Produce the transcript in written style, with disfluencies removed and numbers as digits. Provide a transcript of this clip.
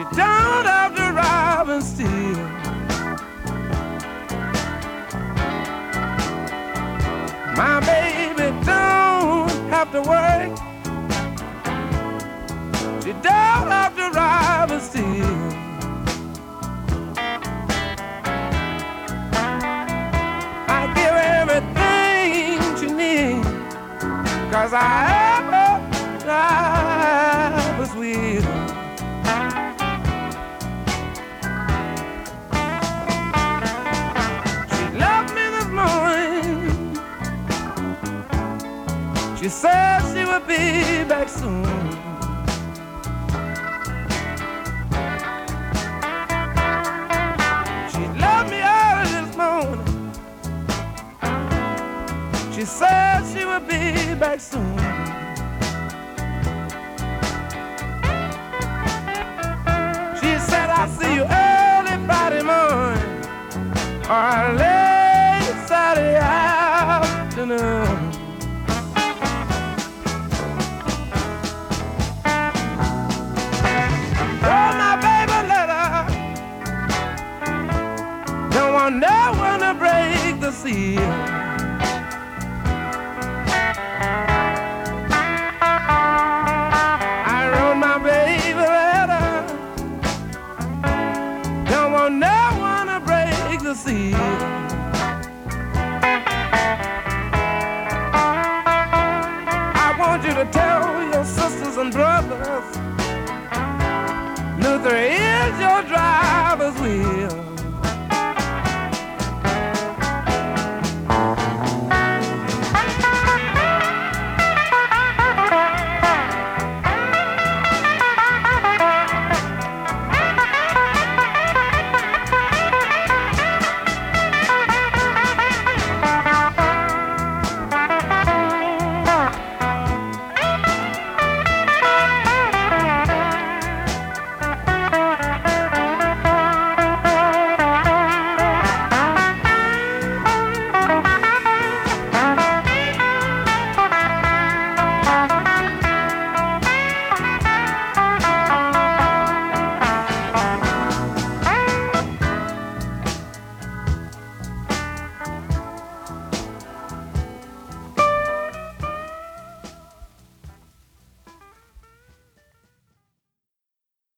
You don't have to rob and steal. My baby don't have to work. She don't have to rob and steal. I give everything she needs, 'cause I was with her. She left me this morning. She said she would be back soon. She left me early this morning. She said she would be back soon. She said I'll see you early Friday morning or late Saturday afternoon. Wrote my baby letter. Don't want no one to break the seal. I wrote my baby letter. Don't want no one to break the seal. I want you to tell your sisters and brothers Luther